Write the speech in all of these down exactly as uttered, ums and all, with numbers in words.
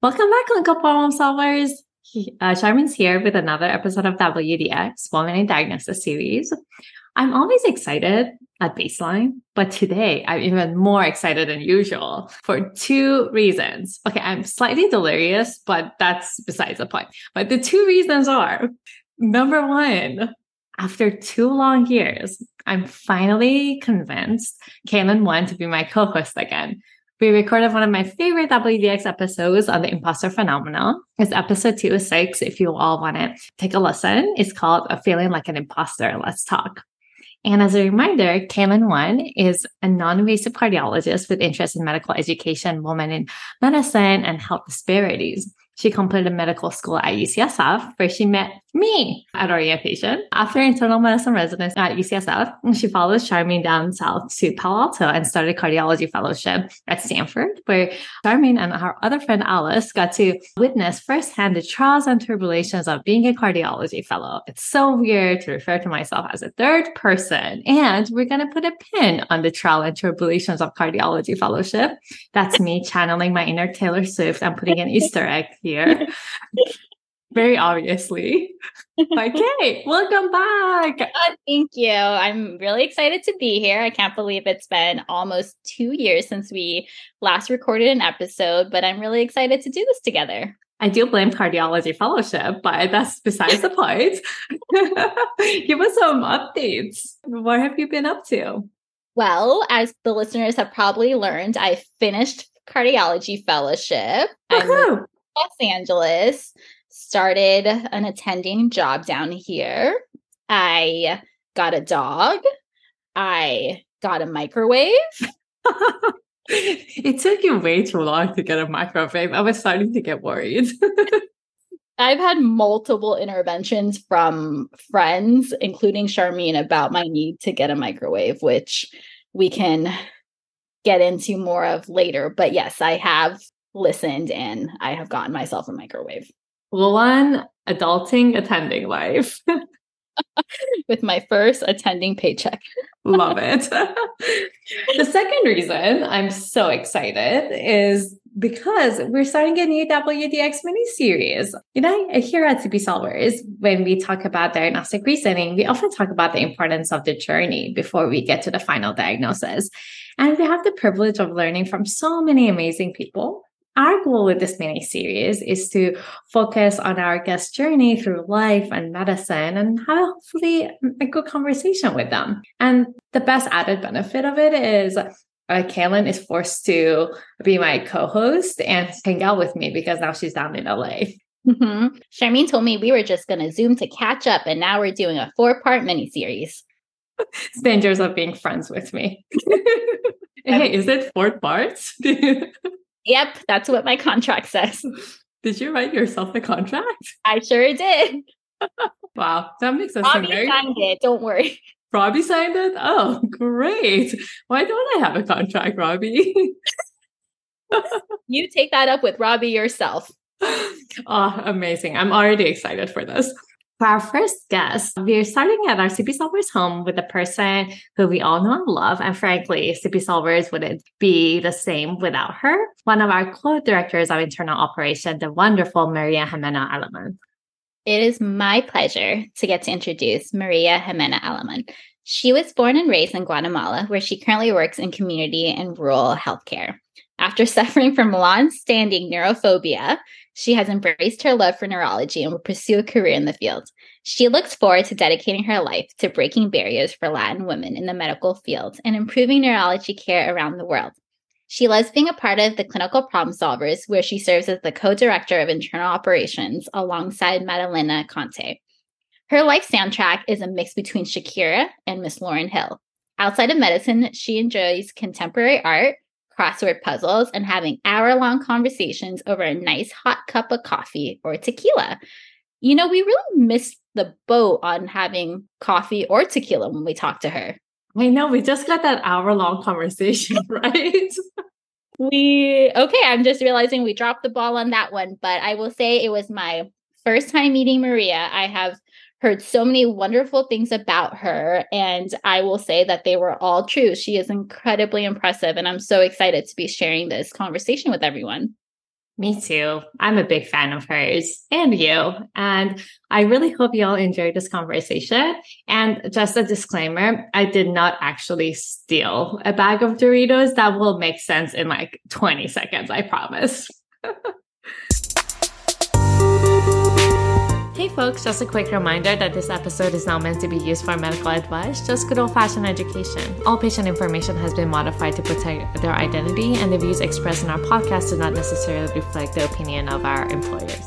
Welcome back, Clinical Problem Solvers. Uh, Charmin's here with another episode of W D X, Woman in Diagnosis series. I'm always excited at baseline, but today I'm even more excited than usual for two reasons. Okay, I'm slightly delirious, but that's besides the point. But the two reasons are, number one, after two long years, I'm finally convinced Kaylin Wen to be my co-host again. We recorded one of my favorite W D X episodes on the imposter phenomenon. It's episode two oh six. If you all want to take a listen, it's called A Feeling Like an Imposter. Let's talk. And as a reminder, Kaylin Wen is a non-invasive cardiologist with interest in medical education, women in medicine, and health disparities. She completed medical school at U C S F, where she met me at orientation. After internal medicine residency at U C S F, she followed Charmin down south to Palo Alto and started cardiology fellowship at Stanford, where Charmin and her other friend Alice got to witness firsthand the trials and tribulations of being a cardiology fellow. It's so weird to refer to myself as a third person, and we're going to put a pin on the trial and tribulations of cardiology fellowship. That's me channeling my inner Taylor Swift and putting an Easter egg here. Very obviously. Okay, welcome back. Uh, thank you. I'm really excited to be here. I can't believe it's been almost two years since we last recorded an episode, but I'm really excited to do this together. I do blame cardiology fellowship, but that's besides the point. Give us some updates. What have you been up to? Well, as the listeners have probably learned, I finished cardiology fellowship. I'm in Los Angeles. Started an attending job down here. I got a dog. I got a microwave. It took you way too long to get a microwave. I was starting to get worried. I've had multiple interventions from friends, including Charmin, about my need to get a microwave, which we can get into more of later. But yes, I have listened and I have gotten myself a microwave. One adulting attending life. With my first attending paycheck. Love it. The second reason I'm so excited is because we're starting a new W D X mini-series. You know, here at C P Solvers, when we talk about diagnostic reasoning, we often talk about the importance of the journey before we get to the final diagnosis. And we have the privilege of learning from so many amazing people. Our goal with this mini-series is to focus on our guest journey through life and medicine and have hopefully a good conversation with them. And the best added benefit of it is uh, Kaylin is forced to be my co-host and hang out with me because now she's down in L A. Mm-hmm. Charmin told me we were just going to Zoom to catch up, and now we're doing a four-part mini-series. It's dangerous of being friends with me. Hey, is it four parts? Yep, that's what my contract says. Did you write yourself a contract? I sure did. Wow, that makes us Robbie very... signed it, don't worry. Robbie signed it? Oh, great. Why don't I have a contract, Robbie? You take that up with Robbie yourself. Oh, amazing. I'm already excited for this. For our first guest, we're starting at our C P Solvers home with a person who we all know and love. And frankly, C P Solvers wouldn't be the same without her. One of our co-directors of internal operation, the wonderful Maria Jimena Aleman. It is my pleasure to get to introduce Maria Jimena Aleman. She was born and raised in Guatemala, where she currently works in community and rural healthcare. After suffering from long-standing neurophobia, she has embraced her love for neurology and will pursue a career in the field. She looks forward to dedicating her life to breaking barriers for Latin women in the medical field and improving neurology care around the world. She loves being a part of the Clinical Problem Solvers, where she serves as the co-director of internal operations alongside Madalena Conte. Her life soundtrack is a mix between Shakira and Miss Lauryn Hill. Outside of medicine, she enjoys contemporary art, crossword puzzles, and having hour-long conversations over a nice hot cup of coffee or tequila. You know, we really missed the boat on having coffee or tequila when we talked to her. I know, we just got that hour-long conversation, right? We, okay, I'm just realizing we dropped the ball on that one, but I will say it was my first time meeting Maria. I have heard so many wonderful things about her, and I will say that they were all true. She is incredibly impressive, and I'm so excited to be sharing this conversation with everyone. Me too. I'm a big fan of hers and you. And I really hope you all enjoyed this conversation. And just a disclaimer, I did not actually steal a bag of Doritos. That will make sense in like twenty seconds, I promise. Hey folks, just a quick reminder that this episode is not meant to be used for medical advice, just good old-fashioned education. All patient information has been modified to protect their identity, and the views expressed in our podcast do not necessarily reflect the opinion of our employers.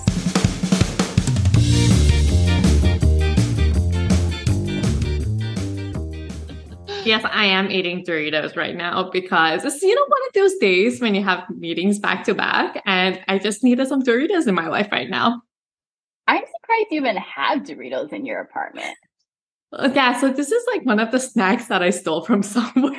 Yes, I am eating Doritos right now because it's, you know, one of those days when you have meetings back to back, and I just needed some Doritos in my life right now. I'm surprised you even have Doritos in your apartment. Yeah, so this is like one of the snacks that I stole from somewhere.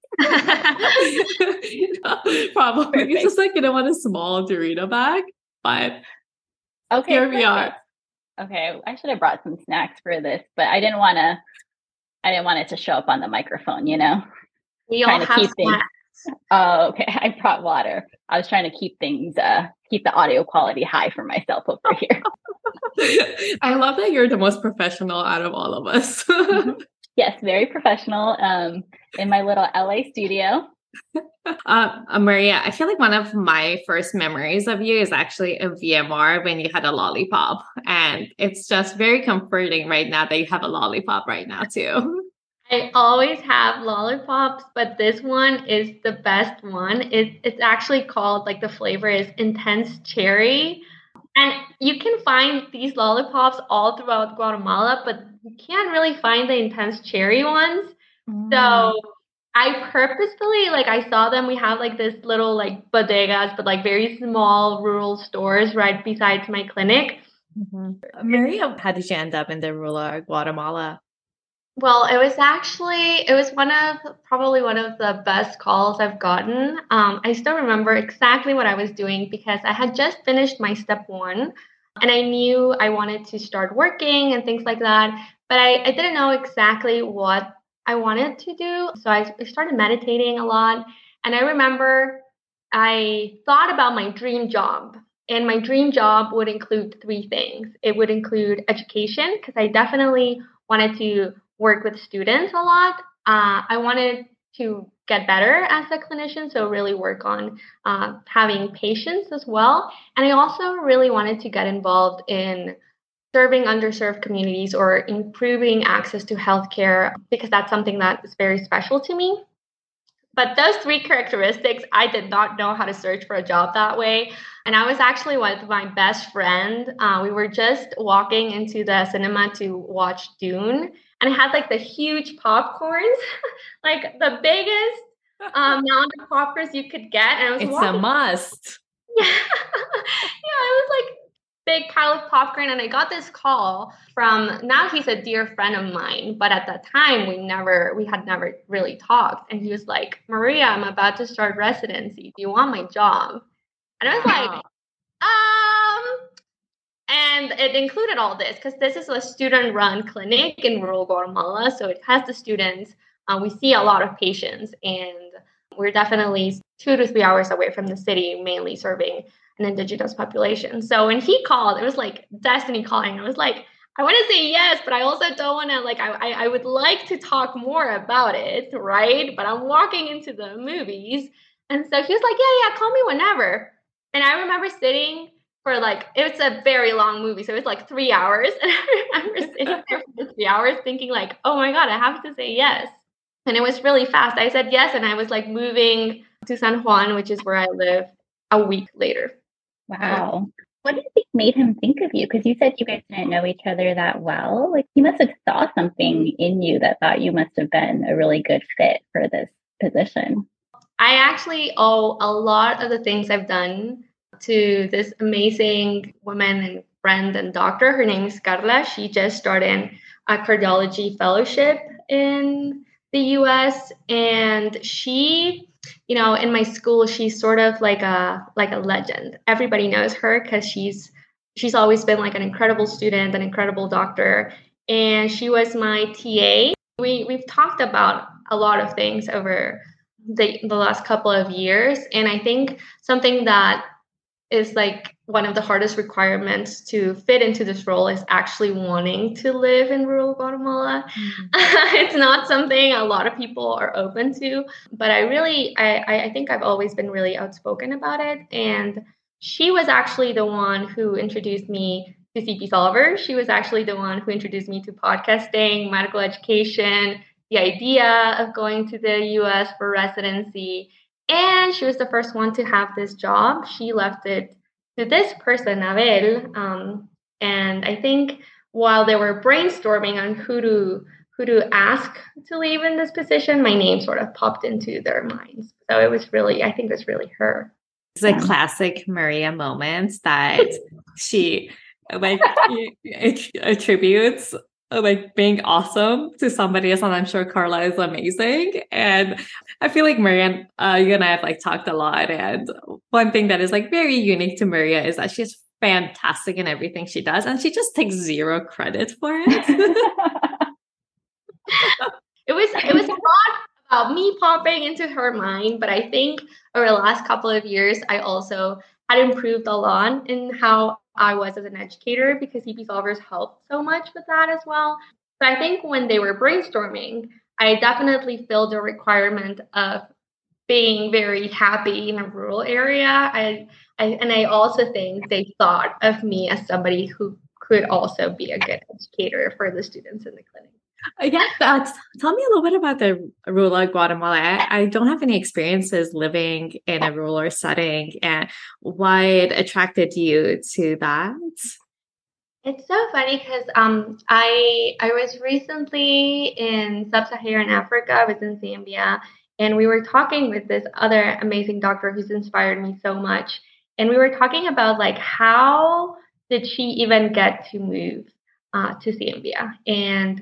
You know, probably. Perfect. It's just like, you know, want a small Dorito bag, but okay, here perfect. We are. Okay, I should have brought some snacks for this, but I didn't want to, I didn't want it to show up on the microphone, you know? We all have snacks. Things. Oh, okay. I brought water. I was trying to keep things, uh, keep the audio quality high for myself over here. I love that you're the most professional out of all of us. Mm-hmm. Yes, very professional. Um, in my little L A studio. Uh, Maria, I feel like one of my first memories of you is actually a V M R when you had a lollipop. And it's just very comforting right now that you have a lollipop right now too. I always have lollipops, but this one is the best one. It, it's actually called, like the flavor is Intense Cherry. And you can find these lollipops all throughout Guatemala, but you can't really find the Intense Cherry ones. Mm. So I purposefully, like I saw them, we have like this little like bodegas, but like very small rural stores right beside my clinic. Mm-hmm. Maria, how did you end up in the rural Guatemala? Well, it was actually, it was one of, probably one of the best calls I've gotten. Um, I still remember exactly what I was doing because I had just finished my step one and I knew I wanted to start working and things like that, but I, I didn't know exactly what I wanted to do. So I started meditating a lot. And I remember I thought about my dream job. And my dream job would include three things. It would include education, because I definitely wanted to work with students a lot. Uh, I wanted to get better as a clinician, so really work on uh, having patients as well. And I also really wanted to get involved in serving underserved communities or improving access to healthcare, because that's something that is very special to me. But those three characteristics, I did not know how to search for a job that way. And I was actually with my best friend. Uh, we were just walking into the cinema to watch Dune. And I had like the huge popcorns, like the biggest um, amount of popcorns you could get. And I was it's walking. a must. Yeah. Yeah, it was like big pile of popcorn. And I got this call from, now he's a dear friend of mine, but at that time we never, we had never really talked. And he was like, Maria, I'm about to start residency. Do you want my job? And I was wow. like, um, and it included all this because this is a student-run clinic in rural Guatemala. So it has the students. Uh, we see a lot of patients, and we're definitely two to three hours away from the city, mainly serving an indigenous population. So when he called, it was like destiny calling. I was like, I want to say yes, but I also don't want to, like, I, I I would like to talk more about it, right? But I'm walking into the movies. And so he was like, yeah, yeah, call me whenever. And I remember sitting for like, it's a very long movie. So it was like three hours. And I remember sitting there for the three hours thinking like, oh my God, I have to say yes. And it was really fast. I said yes. And I was like moving to San Juan, which is where I live, a week later. Wow. What do you think made him think of you? Because you said you guys didn't know each other that well. Like he must have saw something in you that thought you must have been a really good fit for this position. I actually owe a lot of the things I've done to this amazing woman and friend and doctor. Her name is Carla. She just started a cardiology fellowship in the U S. And she, you know, in my school, she's sort of like a like a legend. Everybody knows her because she's she's always been like an incredible student, an incredible doctor. And she was my T A. We we've talked about a lot of things over the the last couple of years. And I think something that is like one of the hardest requirements to fit into this role is actually wanting to live in rural Guatemala. Mm-hmm. It's not something a lot of people are open to, but I really, I, I think I've always been really outspoken about it. And she was actually the one who introduced me to C P Solver. She was actually the one who introduced me to podcasting, medical education, the idea of going to the U S for residency. And she was the first one to have this job. She left it to this person, Abel. Um, and I think while they were brainstorming on who to who to ask to leave in this position, my name sort of popped into their minds. So it was really, I think it was really her. It's a classic Maria moment that she like attributes like being awesome to somebody else, and I'm sure Carla is amazing. And I feel like Maria, uh, you and I have like talked a lot, and one thing that is like very unique to Maria is that she's fantastic in everything she does, and she just takes zero credit for it. it was it was a lot about me popping into her mind, but I think over the last couple of years, I also had improved a lot in how I was as an educator, because C P Solvers helped so much with that as well. So I think when they were brainstorming, I definitely filled the requirement of being very happy in a rural area. I, I and I also think they thought of me as somebody who could also be a good educator for the students in the clinic. Yeah, uh, tell me a little bit about the rural Guatemala. I, I don't have any experiences living in a rural setting, and what attracted you to that? It's so funny because um, I I was recently in sub-Saharan Africa. I was in Zambia, and we were talking with this other amazing doctor who's inspired me so much. And we were talking about like how did she even get to move uh, to Zambia, and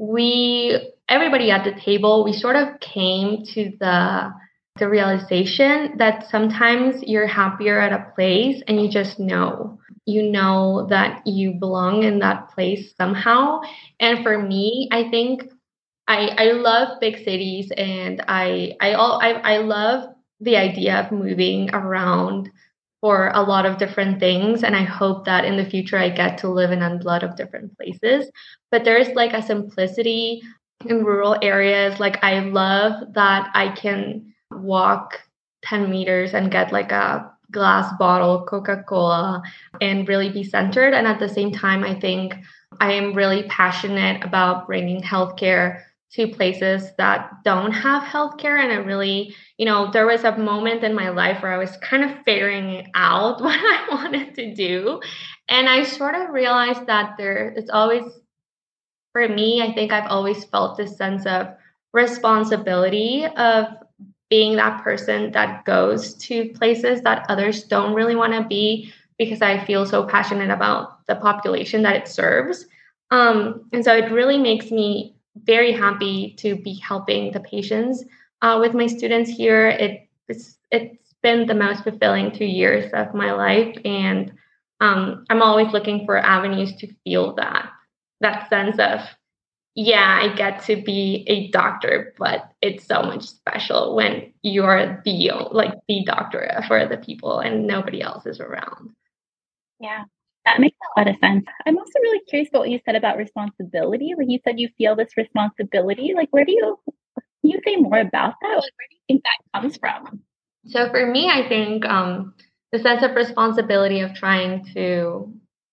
we, everybody at the table, we sort of came to the the realization that sometimes you're happier at a place and you just know, you know that you belong in that place somehow. And for me, I think I I love big cities, and I I all I, I love the idea of moving around for a lot of different things. And I hope that in the future I get to live in a lot of different places. But there's like a simplicity in rural areas. Like I love that I can walk ten meters and get like a glass bottle of Coca-Cola and really be centered. And at the same time, I think I am really passionate about bringing healthcare to places that don't have healthcare. And I really, you know, there was a moment in my life where I was kind of figuring out what I wanted to do. And I sort of realized that there, it's always, for me, I think I've always felt this sense of responsibility of being that person that goes to places that others don't really want to be, because I feel so passionate about the population that it serves. Um, and so it really makes me very happy to be helping the patients uh, with my students here. It, it's it's been the most fulfilling two years of my life, and um, I'm always looking for avenues to feel that that sense of, yeah, I get to be a doctor, but it's so much special when you're the like the doctor for the people and nobody else is around. Yeah. That makes a lot of sense. I'm also really curious about what you said about responsibility. Like you said, you feel this responsibility. Like, where do you, can you say more about that? Like, where do you think that comes from? So for me, I think um, the sense of responsibility of trying to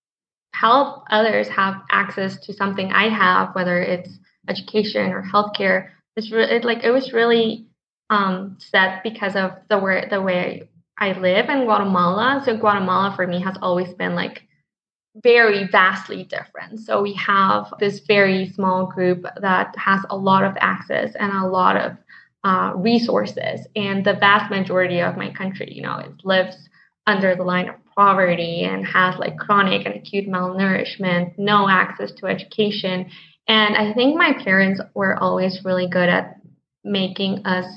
help others have access to something I have, whether it's education or healthcare, is re- it, like it was really um, set because of the way the way I live in Guatemala. So Guatemala for me has always been like very vastly different. So we have this very small group that has a lot of access and a lot of uh, resources, and the vast majority of my country, you know, it lives under the line of poverty and has like chronic and acute malnourishment, no access to education. And I think my parents were always really good at making us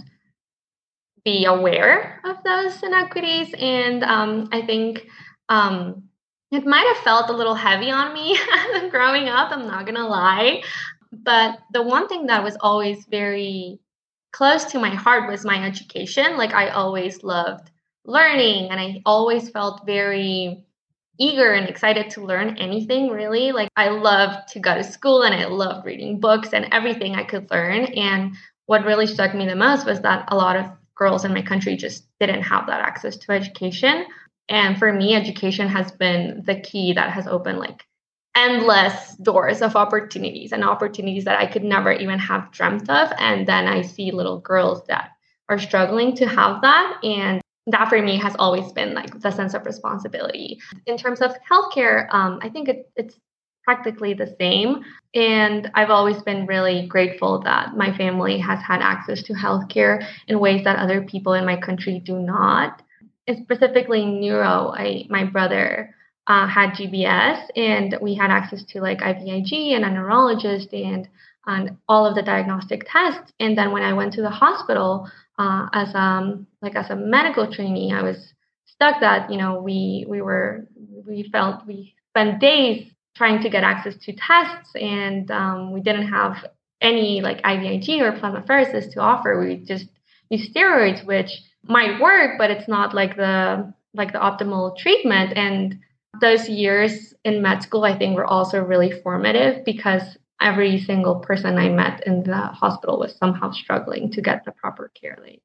be aware of those inequities. And um, I think um, it might have felt a little heavy on me growing up, I'm not going to lie. But the one thing that was always very close to my heart was my education. Like I always loved learning. And I always felt very eager and excited to learn anything, really. Like, I loved to go to school and I loved reading books and everything I could learn. And what really struck me the most was that a lot of girls in my country just didn't have that access to education. And for me, education has been the key that has opened like endless doors of opportunities and opportunities that I could never even have dreamt of. And then I see little girls that are struggling to have that. And that for me has always been like the sense of responsibility. In terms of healthcare, um, I think it, it's practically the same. And I've always been really grateful that my family has had access to healthcare in ways that other people in my country do not. And specifically neuro, I, my brother uh, had G B S, and we had access to like I V I G and a neurologist and, and all of the diagnostic tests. And then when I went to the hospital, Uh, as um like as a medical trainee, I was stuck that, you know, we we were we felt we spent days trying to get access to tests, and um, we didn't have any like I V I G or plasmapheresis to offer. We just use steroids, which might work, but it's not like the like the optimal treatment. And those years in med school, I think, were also really formative because every single person I met in the hospital was somehow struggling to get the proper care. Like,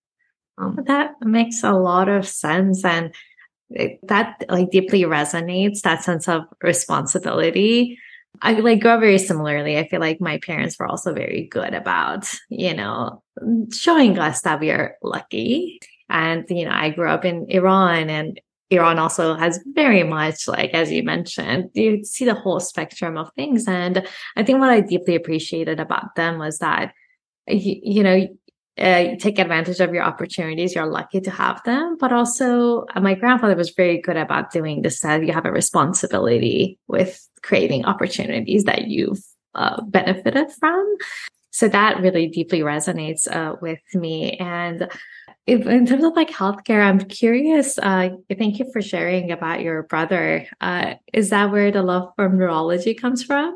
um, that makes a lot of sense. And it, that like deeply resonates, that sense of responsibility. I like grew up very similarly. I feel like my parents were also very good about, you know, showing us that we are lucky. And, you know, I grew up in Iran, and Iran also has very much, like, as you mentioned, you see the whole spectrum of things. And I think what I deeply appreciated about them was that, you, you know, uh, you take advantage of your opportunities. You're lucky to have them. But also, uh, my grandfather was very good about doing this, that you have a responsibility with creating opportunities that you've uh, benefited from. So that really deeply resonates uh, with me. And if, in terms of like healthcare, I'm curious. Uh, thank you for sharing about your brother. Uh, is that where the love for neurology comes from?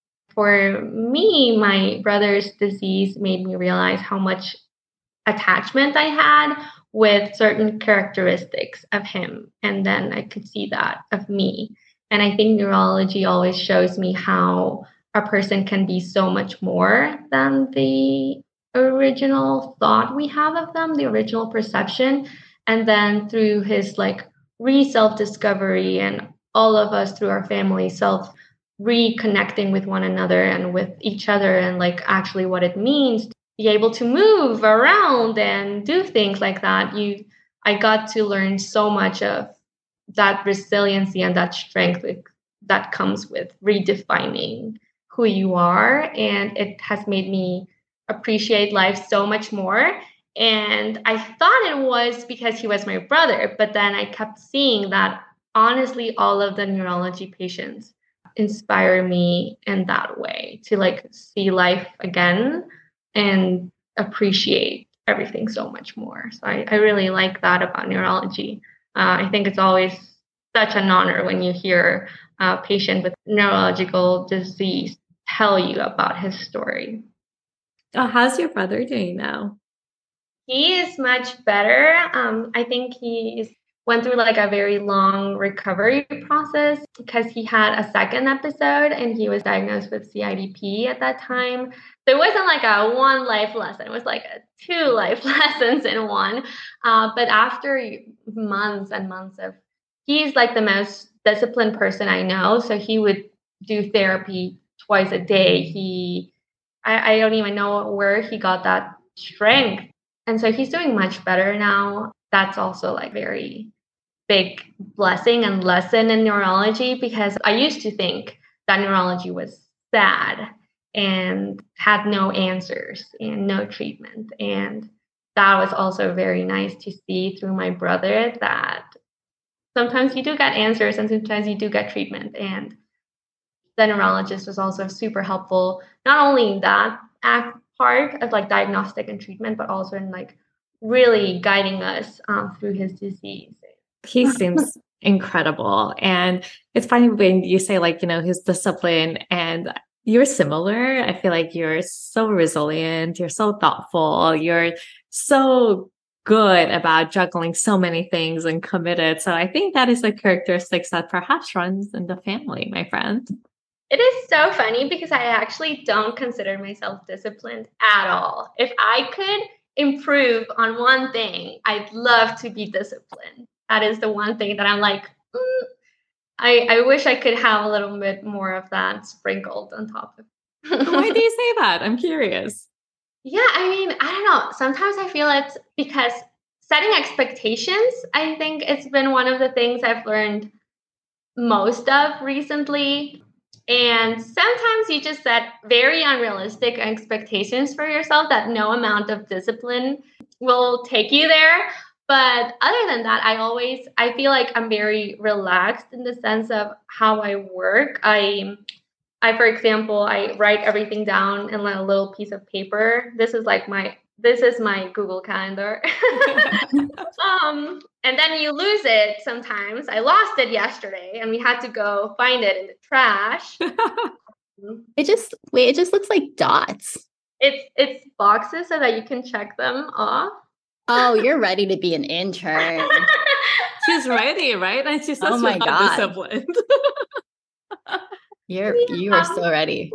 For me, my brother's disease made me realize how much attachment I had with certain characteristics of him. And then I could see that of me. And I think neurology always shows me how a person can be so much more than the original thought we have of them, the original perception. And then through his like re-self-discovery, and all of us through our family self reconnecting with one another and with each other, and like actually what it means to be able to move around and do things like that, you I got to learn so much of that resiliency and that strength with, that comes with redefining who you are. And it has made me appreciate life so much more. And I thought it was because he was my brother, but then I kept seeing that honestly all of the neurology patients inspire me in that way, to like see life again and appreciate everything so much more. So I, I really like that about neurology. Uh, I think it's always such an honor when you hear a patient with neurological disease tell you about his story. Oh, how's your brother doing now? He is much better. Um, I think he's went through like a very long recovery process because he had a second episode and he was diagnosed with C I D P at that time. So it wasn't like a one life lesson. It was like a two life lessons in one. Uh, but after months and months of, he's like the most disciplined person I know. So he would do therapy twice a day. He, I, I don't even know where he got that strength. And so he's doing much better now. That's also like very big blessing and lesson in neurology, because I used to think that neurology was sad and had no answers and no treatment. And that was also very nice to see through my brother, that sometimes you do get answers and sometimes you do get treatment. And the neurologist was also super helpful, not only in that part of like diagnostic and treatment, but also in like really guiding us um, through his disease. He seems incredible. And it's funny when you say like, you know, his discipline, and you're similar. I feel like you're so resilient. You're so thoughtful. You're so good about juggling so many things and committed. So I think that is the characteristics that perhaps runs in the family, my friend. It is so funny because I actually don't consider myself disciplined at all. If I could improve on one thing, I'd love to be disciplined. That is the one thing that I'm like, mm, I, I wish I could have a little bit more of that sprinkled on top of it. Why do you say that? I'm curious. Yeah, I mean, I don't know. Sometimes I feel it's because setting expectations, I think it's been one of the things I've learned most of recently. And sometimes you just set very unrealistic expectations for yourself that no amount of discipline will take you there. But other than that, I always, I feel like I'm very relaxed in the sense of how I work. I, I, for example, I write everything down in like a little piece of paper. This is like my, this is my Google Calendar. um, and then you lose it sometimes. I lost it yesterday and we had to go find it in the trash. It just, wait, it just looks like dots. It's, it's boxes so that you can check them off. Oh, you're ready to be an intern. She's ready, right? And she says oh my God. disciplined. You're you are so ready.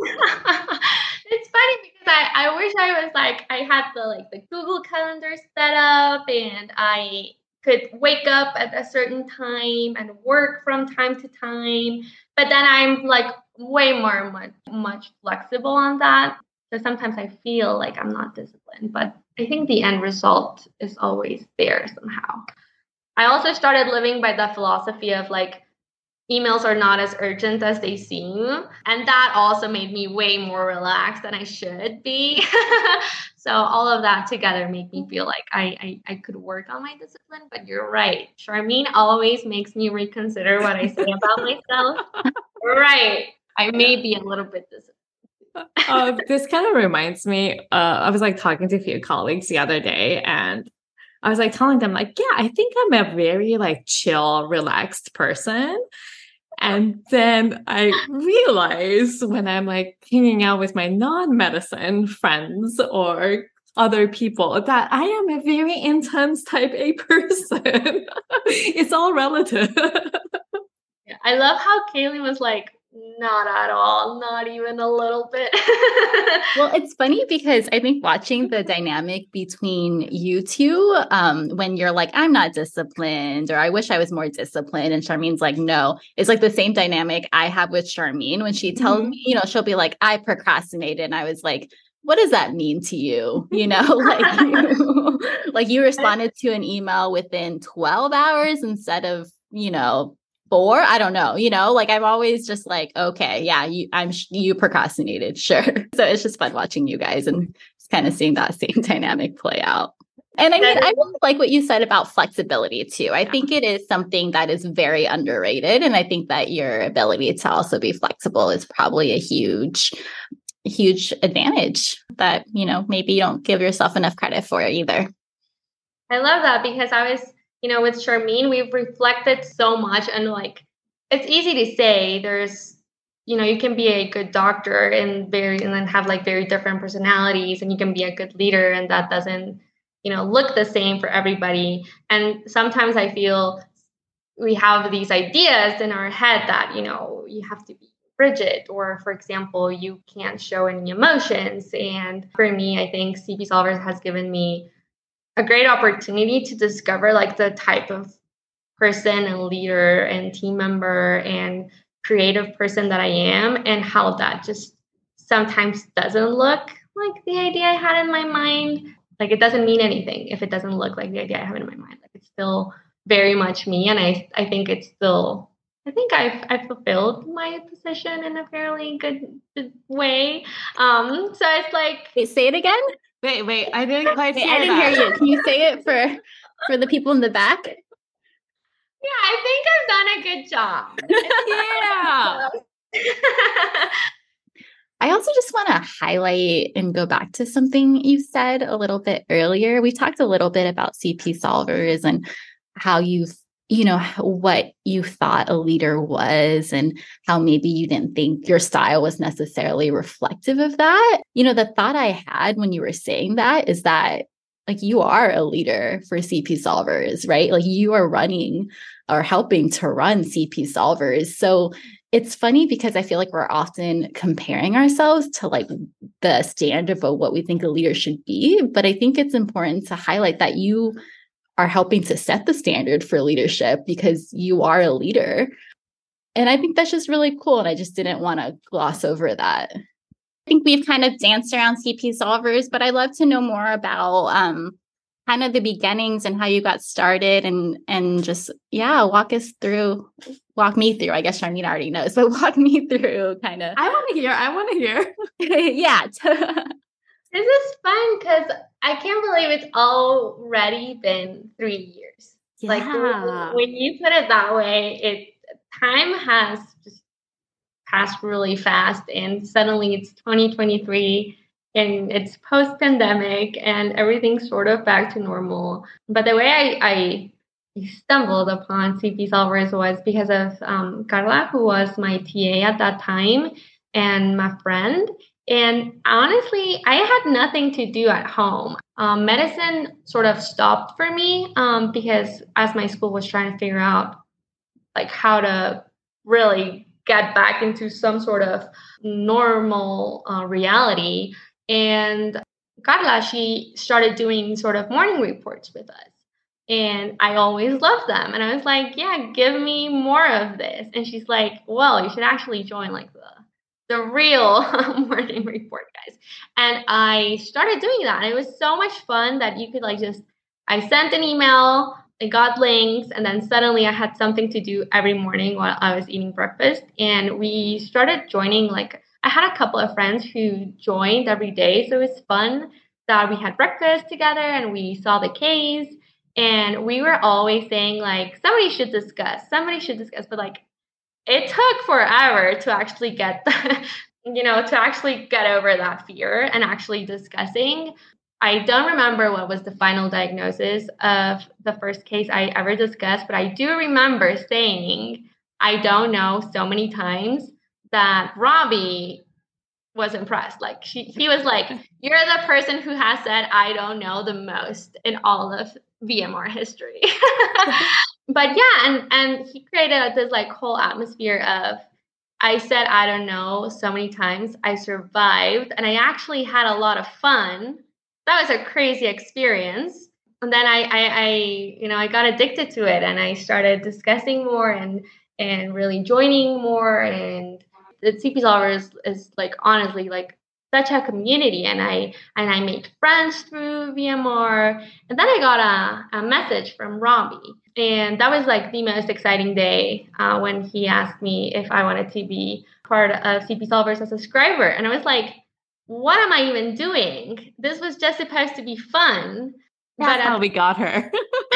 It's funny because I, I wish I was like I had the like the Google Calendar set up and I could wake up at a certain time and work from time to time. But then I'm like way more much much flexible on that. So sometimes I feel like I'm not disciplined, but I think the end result is always there somehow. I also started living by the philosophy of like emails are not as urgent as they seem. And that also made me way more relaxed than I should be. So all of that together made me feel like I, I, I could work on my discipline. But you're right. Charmaine always makes me reconsider what I say about myself. Right. I may be a little bit disciplined. uh, this kind of reminds me, uh, I was like talking to a few colleagues the other day and I was like telling them like, yeah, I think I'm a very like chill, relaxed person. And then I realized when I'm like hanging out with my non-medicine friends or other people that I am a very intense type A person. It's all relative. Yeah, I love how Kaylee was like, not at all, not even a little bit. Well, it's funny because I think watching the dynamic between you two, um, when you're like, I'm not disciplined, or I wish I was more disciplined, and Charmaine's like, no, it's like the same dynamic I have with Charmaine when she tells mm-hmm. me, you know, she'll be like, I procrastinated. And I was like, what does that mean to you? You know, like, you, like you responded to an email within twelve hours instead of, you know, four. I don't know, you know, like I'm always just like, okay, yeah, you, I'm, you procrastinated. Sure. So it's just fun watching you guys and just kind of seeing that same dynamic play out. And I mean, I really like what you said about flexibility too. I think it is something that is very underrated. And I think that your ability to also be flexible is probably a huge, huge advantage that, you know, maybe you don't give yourself enough credit for either. I love that because I was, you know, with Charmaine, we've reflected so much and like, it's easy to say there's, you know, you can be a good doctor and very, and then have like very different personalities and you can be a good leader and that doesn't, you know, look the same for everybody. And sometimes I feel we have these ideas in our head that, you know, you have to be rigid or, for example, you can't show any emotions. And for me, I think C P Solvers has given me a great opportunity to discover like the type of person and leader and team member and creative person that I am and how that just sometimes doesn't look like the idea I had in my mind. Like it doesn't mean anything if it doesn't look like the idea I have in my mind. Like it's still very much me. And I, I think it's still, I think I've, I've fulfilled my position in a fairly good, good way. Um, so it's like, wait, say it again. Wait, wait, I didn't quite wait, hear I didn't that. hear you. Can you say it for, for the people in the back? Yeah, I think I've done a good job. Yeah. I also just want to highlight and go back to something you said a little bit earlier. We talked a little bit about C P Solvers and how you've, you know, what you thought a leader was and how maybe you didn't think your style was necessarily reflective of that. You know, the thought I had when you were saying that is that like you are a leader for C P Solvers, right? Like you are running or helping to run C P Solvers. So it's funny because I feel like we're often comparing ourselves to like the standard of what we think a leader should be. But I think it's important to highlight that you are helping to set the standard for leadership because you are a leader. And I think that's just really cool. And I just didn't want to gloss over that. I think we've kind of danced around C P Solvers, but I'd love to know more about um, kind of the beginnings and how you got started and and just, yeah, walk us through, walk me through. I guess Sharmeen already knows, but walk me through kind of. I want to hear. I want to hear. Yeah. This is fun because I can't believe it's already been three years. Yeah. Like when you put it that way, it time has just passed really fast, and suddenly it's twenty twenty-three and it's post-pandemic and everything's sort of back to normal. But the way I, I stumbled upon C P Solvers was because of um, Carla, who was my T A at that time, and my friend. And honestly, I had nothing to do at home. Um, medicine sort of stopped for me um, because as my school was trying to figure out like how to really get back into some sort of normal uh, reality. And Carla, she started doing sort of morning reports with us. And I always loved them. And I was like, yeah, give me more of this. And she's like, well, you should actually join like the, the real morning report guys. And I started doing that. And it was so much fun that you could like just, I sent an email, I got links, and then suddenly I had something to do every morning while I was eating breakfast. And we started joining, like, I had a couple of friends who joined every day. So it was fun that we had breakfast together and we saw the case. And we were always saying, like, somebody should discuss, somebody should discuss. But, like, it took forever to actually get the, you know, to actually get over that fear and actually discussing. I don't remember what was the final diagnosis of the first case I ever discussed, but I do remember saying, I don't know, so many times that Robbie was impressed. Like she, he was like, you're the person who has said, I don't know the most in all of V M R history. But yeah, and, and he created this like whole atmosphere of, I said, I don't know so many times. I survived and I actually had a lot of fun. That was a crazy experience. And then I, I, I, you know, I got addicted to it and I started discussing more and, and really joining more. And the C P Solvers is like, honestly, like such a community. And I, and I made friends through V M R. And then I got a, a message from Robbie. And that was like the most exciting day uh, when he asked me if I wanted to be part of C P Solvers as a subscriber. And I was like, what am I even doing? This was just supposed to be fun. That's but how uh, we got her.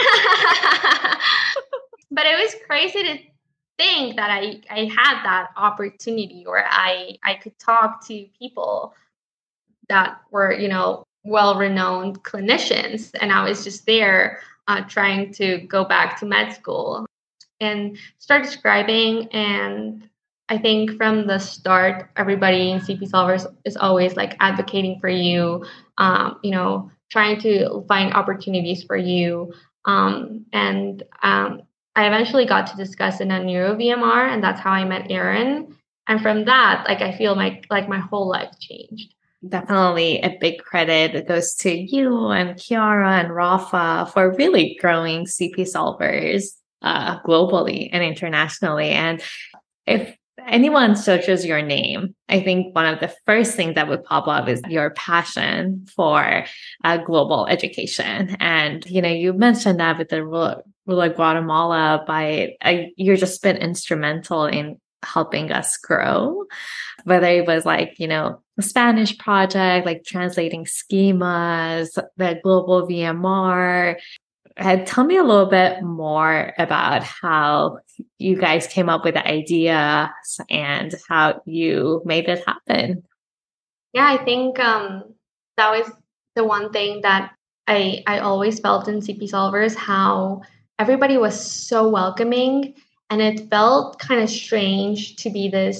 But it was crazy to think that I, I had that opportunity where I, I could talk to people that were, you know, well-renowned clinicians. And I was just there uh, trying to go back to med school and start describing. And I think from the start, everybody in C P Solvers is always like advocating for you, um, you know, trying to find opportunities for you. Um, and um, I eventually got to discuss in a neuro V M R, and that's how I met Aaron. And from that, like, I feel like, like my whole life changed. Definitely a big credit goes to you and Kiara and Rafa for really growing C P Solvers uh, globally and internationally. And if anyone searches your name, I think one of the first things that would pop up is your passion for uh, global education. And, you know, you mentioned that with the Rule of Guatemala, by uh, you're just been instrumental in helping us grow, whether it was like, you know, the Spanish project, like translating schemas, the global V M R. Uh, tell me a little bit more about how you guys came up with the idea and how you made it happen. Yeah, I think um, that was the one thing that I I always felt in C P Solvers, how everybody was so welcoming, and it felt kind of strange to be this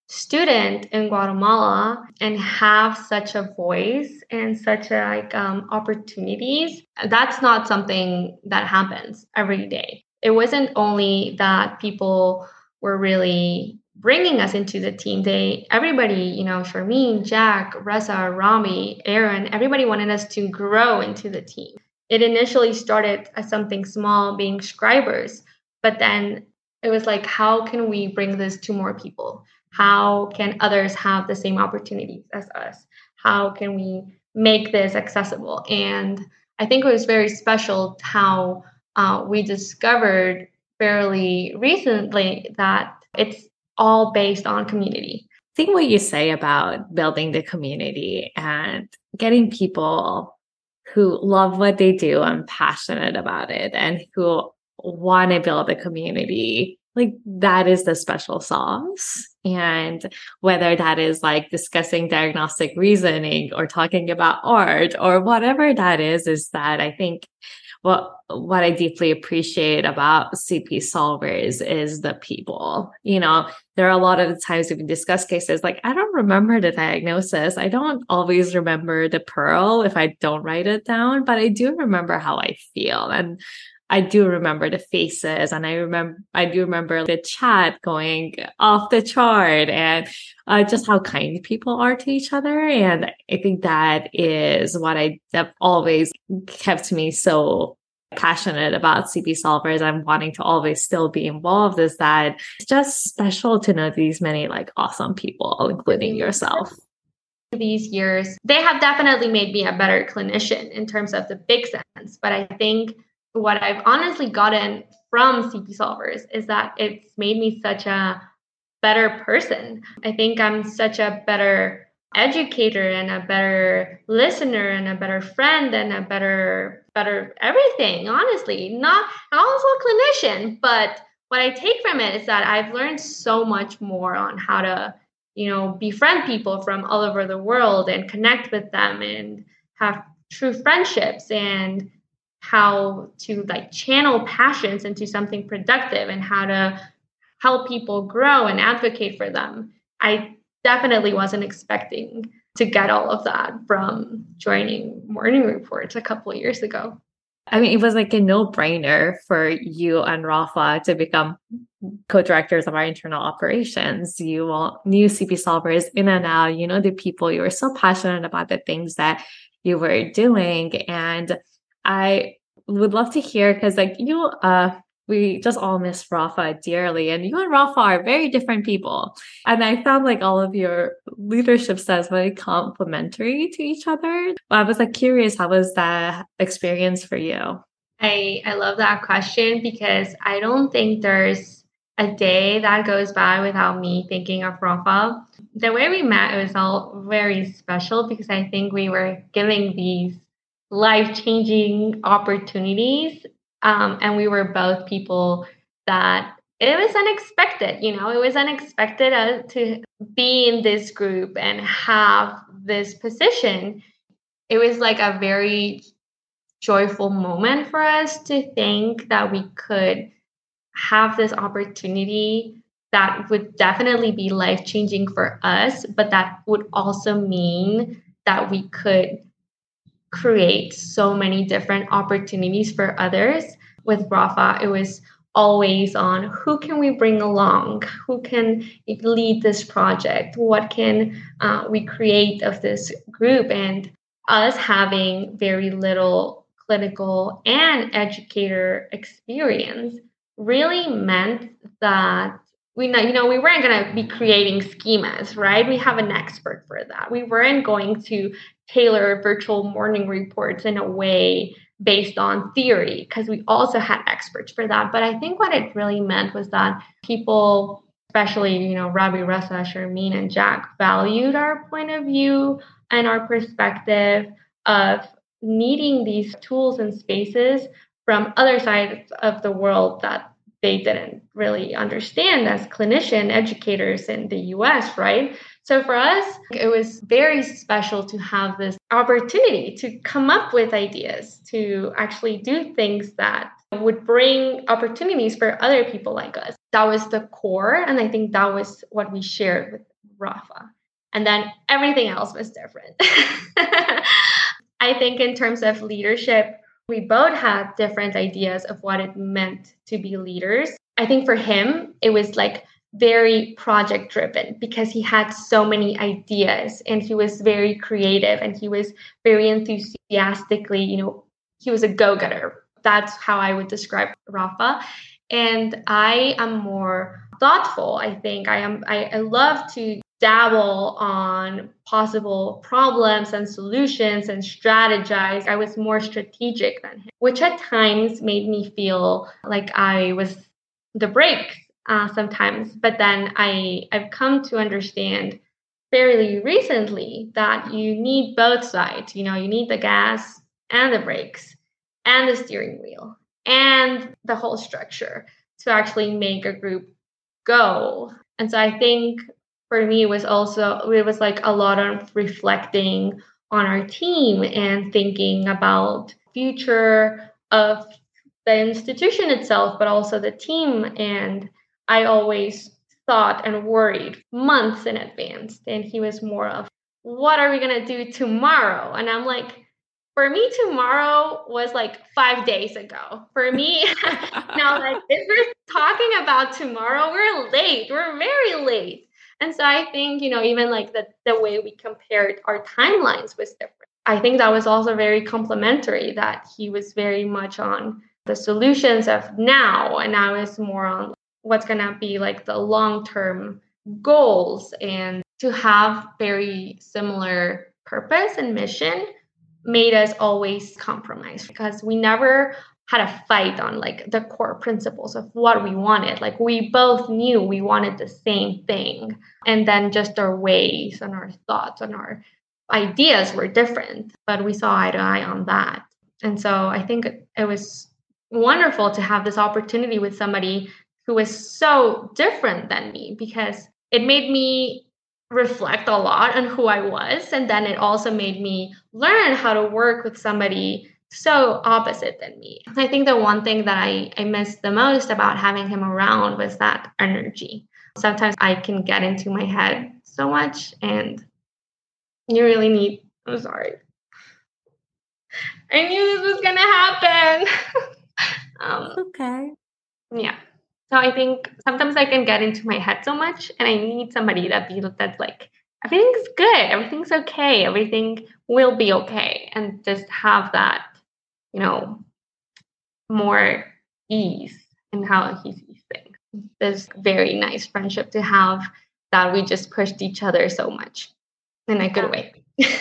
student in Guatemala and have such a voice and such a, like um, opportunities. That's not something that happens every day. It wasn't only that people were really bringing us into the team. They, everybody, you know, Charmaine, Jack, Reza, Rami, Aaron, everybody wanted us to grow into the team. It initially started as something small, being scribers, but then it was like, how can we bring this to more people? How can others have the same opportunities as us? How can we make this accessible? And I think it was very special how uh, we discovered fairly recently that it's all based on community. I think what you say about building the community and getting people who love what they do and passionate about it and who want to build a community, like that is the special sauce. And whether that is like discussing diagnostic reasoning or talking about art or whatever that is, is that I think what what I deeply appreciate about C P solvers is the people. You know, there are a lot of the times when we discuss cases, like I don't remember the diagnosis. I don't always remember the pearl if I don't write it down, but I do remember how I feel. And I do remember the faces, and I remember, I do remember the chat going off the chart, and uh, just how kind people are to each other. And I think that is what I have always kept me so passionate about C P solvers and wanting to always still be involved, is that it's just special to know these many like awesome people, including yourself. These years, they have definitely made me a better clinician in terms of the big sense, but I think what I've honestly gotten from C P solvers is that it's made me such a better person. I think I'm such a better educator and a better listener and a better friend and a better, better everything, honestly. Not also a clinician, but what I take from it is that I've learned so much more on how to, you know, befriend people from all over the world and connect with them and have true friendships, and how to like channel passions into something productive and how to help people grow and advocate for them. I definitely wasn't expecting to get all of that from joining Morning Reports a couple of years ago. I mean, it was like a no-brainer for you and Rafa to become co-directors of our internal operations. You all knew C P solvers in and out, you know, the people, you were so passionate about the things that you were doing. And I would love to hear, because like you, uh, we just all miss Rafa dearly, and you and Rafa are very different people. And I found like all of your leadership styles very complementary to each other. But I was like curious, how was that experience for you? I, I love that question, because I don't think there's a day that goes by without me thinking of Rafa. The way we met, it was all very special, because I think we were giving these life-changing opportunities. Um, and we were both people that it was unexpected, you know, it was unexpected uh, to be in this group and have this position. It was like a very joyful moment for us to think that we could have this opportunity that would definitely be life-changing for us, but that would also mean that we could create so many different opportunities for others. With Rafa, it was always on who can we bring along, who can lead this project, what can uh, we create of this group. And us having very little clinical and educator experience really meant that we know, you know, we weren't going to be creating schemas, right? We have an expert for that. We weren't going to tailor virtual morning reports in a way based on theory, because we also had experts for that. But I think what it really meant was that people, especially, you know, Rabi, Reza, Charmaine, and Jack, valued our point of view and our perspective of needing these tools and spaces from other sides of the world that they didn't really understand as clinician educators in the U S, right? So for us, it was very special to have this opportunity to come up with ideas, to actually do things that would bring opportunities for other people like us. That was the core. And I think that was what we shared with Rafa. And then everything else was different. I think in terms of leadership, we both had different ideas of what it meant to be leaders. I think for him, it was like very project driven because he had so many ideas and he was very creative and he was very enthusiastically, you know, he was a go-getter. That's how I would describe Rafa. And I am more thoughtful. I think I am, I, I love to dabble on possible problems and solutions and strategize. I was more strategic than him, which at times made me feel like I was the brake uh, sometimes. But then I, I've come to understand fairly recently that you need both sides. You know, you need the gas and the brakes and the steering wheel and the whole structure to actually make a group go. And so I think for me, it was also, it was like a lot of reflecting on our team and thinking about future of the institution itself, but also the team. And I always thought and worried months in advance. And he was more of, what are we going to do tomorrow? And I'm like, for me, tomorrow was like five days ago. For me, now, like if we're talking about tomorrow, we're late. We're very late. And so I think, you know, even like the, the way we compared our timelines was different. I think that was also very complimentary, that he was very much on the solutions of now, and I was more on what's going to be like the long-term goals. And to have very similar purpose and mission made us always compromise, because we never had a fight on like the core principles of what we wanted. Like we both knew we wanted the same thing. And then just our ways and our thoughts and our ideas were different, but we saw eye to eye on that. And so I think it was wonderful to have this opportunity with somebody who was so different than me, because it made me reflect a lot on who I was. And then it also made me learn how to work with somebody so opposite than me. I think the one thing that I, I missed the most about having him around was that energy. Sometimes I can get into my head so much, and you really need, I'm sorry. I knew this was going to happen. um, Okay. Yeah. So I think sometimes I can get into my head so much, and I need somebody that be that's like, everything's good, everything's okay, everything will be okay, and just have that, you know, more ease in how he sees things. There's very nice friendship to have, that we just pushed each other so much in a good way.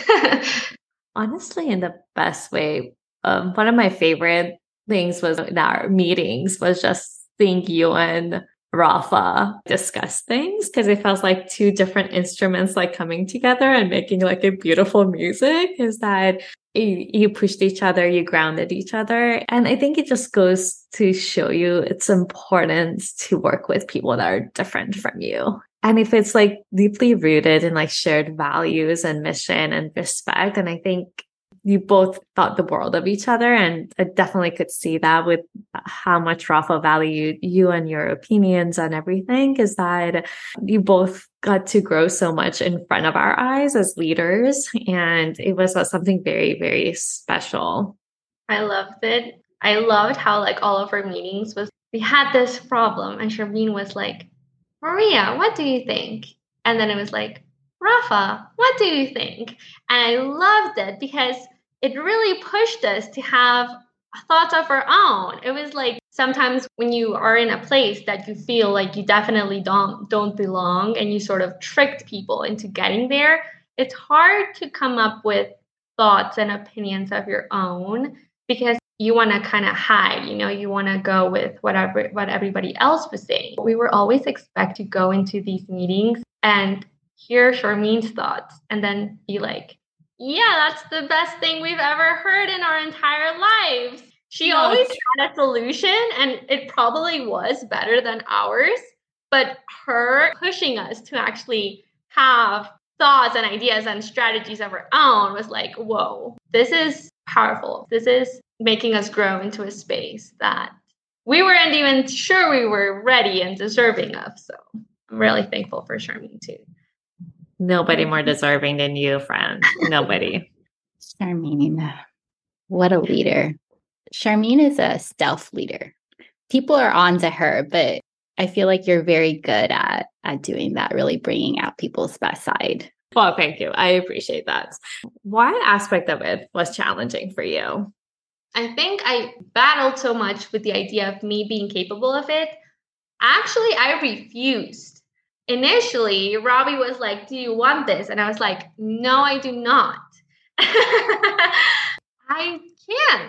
Honestly, in the best way. Um, one of my favorite things was in our meetings was just seeing you and Rafa discuss things, because it felt like two different instruments like coming together and making like a beautiful music. Is that you, you pushed each other, you grounded each other. And I think it just goes to show you it's important to work with people that are different from you. And if it's like deeply rooted in like shared values and mission and respect, and I think you both thought the world of each other, and I definitely could see that with how much Rafa valued you and your opinions and everything, is that you both got to grow so much in front of our eyes as leaders. And it was something very, very special. I loved it. I loved how like all of our meetings was, we had this problem, and Charmaine was like, Maria, what do you think? And then it was like, Rafa, what do you think? And I loved it because it really pushed us to have thoughts of our own. It was like sometimes when you are in a place that you feel like you definitely don't don't belong, and you sort of tricked people into getting there, it's hard to come up with thoughts and opinions of your own, because you want to kind of hide, you know, you want to go with whatever what everybody else was saying. We were always expected to go into these meetings and hear Charmaine's thoughts and then be like, yeah, that's the best thing we've ever heard in our entire lives. She no, always had a solution, and it probably was better than ours, but her pushing us to actually have thoughts and ideas and strategies of our own was like, whoa, this is powerful. This is making us grow into a space that we weren't even sure we were ready and deserving of. So I'm really thankful for Charmaine too. Nobody more deserving than you, friend. Nobody. Charmaine, what a leader. Charmaine is a stealth leader. People are on to her, but I feel like you're very good at, at doing that, really bringing out people's best side. Well, thank you. I appreciate that. What aspect of it was challenging for you? I think I battled so much with the idea of me being capable of it. Actually, I refused. Initially, Robbie was like, do you want this? And I was like, no, I do not. I can't.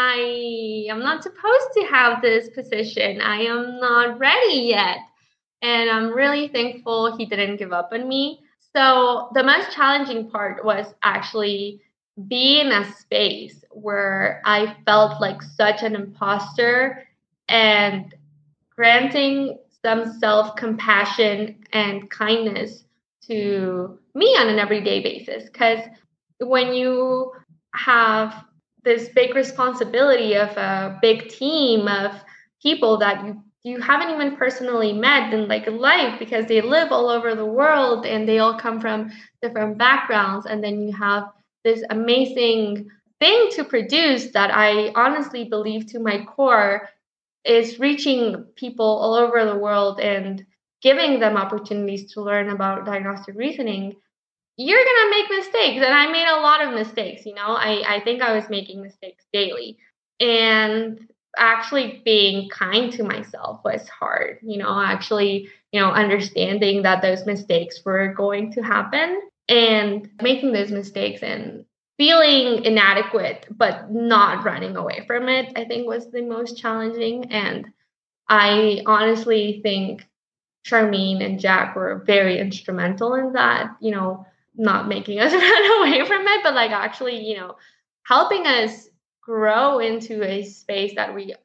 I am not supposed to have this position. I am not ready yet. And I'm really thankful he didn't give up on me. So the most challenging part was actually being in a space where I felt like such an imposter and granting some self-compassion and kindness to me on an everyday basis. Because when you have this big responsibility of a big team of people that you you haven't even personally met in like life, because they live all over the world and they all come from different backgrounds, and then you have this amazing thing to produce that I honestly believe to my core is reaching people all over the world and giving them opportunities to learn about diagnostic reasoning. You're going to make mistakes. And I made a lot of mistakes. You know, I, I think I was making mistakes daily. And actually being kind to myself was hard. You know, actually, you know, understanding that those mistakes were going to happen and making those mistakes and feeling inadequate, but not running away from it, I think was the most challenging. And I honestly think Charmaine and Jack were very instrumental in that, you know, not making us run away from it, but like actually, you know, helping us grow into a space that we,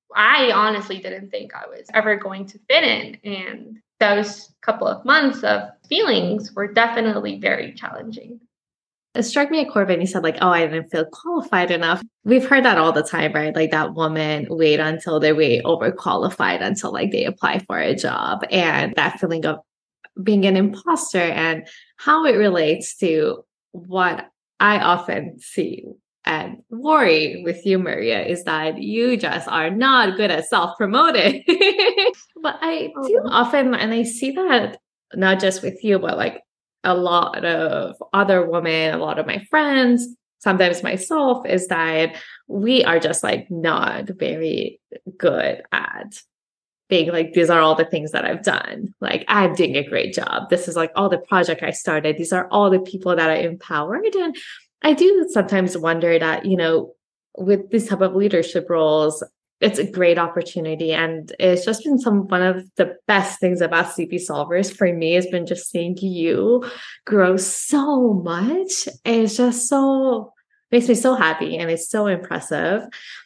I honestly didn't think I was ever going to fit in. And those couple of months of feelings were definitely very challenging. It struck me at core when you said like, oh, I didn't feel qualified enough. We've heard that all the time, right? Like that woman wait until they're way overqualified until like they apply for a job, and that feeling of being an imposter and how it relates to what I often see and worry with you, Maria, is that you just are not good at self-promoting. But I do often, and I see that not just with you, but like a lot of other women, a lot of my friends, sometimes myself, is that we are just like not very good at being like, these are all the things that I've done. Like, I'm doing a great job. This is like all the project I started. These are all the people that I empowered. And I do sometimes wonder that, you know, with these type of leadership roles, it's a great opportunity. And it's just been some, one of the best things about C P Solvers for me has been just seeing you grow so much. It's just so, makes me so happy. And it's so impressive.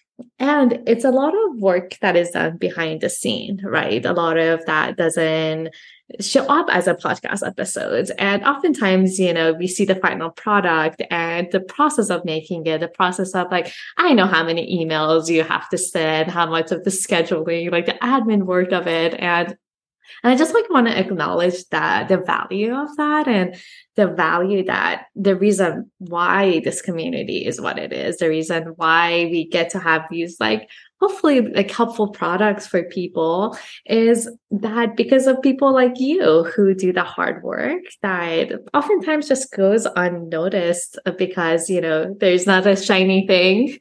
And it's a lot of work that is done behind the scene, right? A lot of that doesn't show up as a podcast episodes. And oftentimes, you know, we see the final product and the process of making it, the process of like, I know how many emails you have to send, how much of the scheduling, like the admin work of it. And And I just like want to acknowledge that the value of that and the value that the reason why this community is what it is, the reason why we get to have these like hopefully like helpful products for people is that because of people like you who do the hard work that oftentimes just goes unnoticed because, you know, there's not a shiny thing.